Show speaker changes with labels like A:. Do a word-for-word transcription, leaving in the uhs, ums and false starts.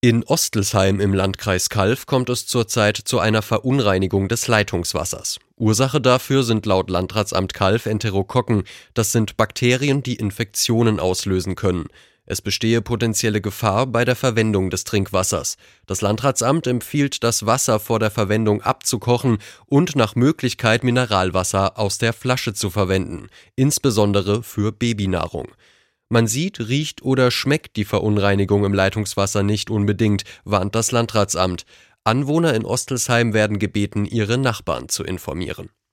A: In Ostelsheim im Landkreis Calw kommt es zurzeit zu einer Verunreinigung des Leitungswassers. Ursache dafür sind laut Landratsamt Calw Enterokokken. Das sind Bakterien, die Infektionen auslösen können. Es bestehe potenzielle Gefahr bei der Verwendung des Trinkwassers. Das Landratsamt empfiehlt, das Wasser vor der Verwendung abzukochen und nach Möglichkeit Mineralwasser aus der Flasche zu verwenden, insbesondere für Babynahrung. Man sieht, riecht oder schmeckt die Verunreinigung im Leitungswasser nicht unbedingt, warnt das Landratsamt. Anwohner in Ostelsheim werden gebeten, ihre Nachbarn zu informieren.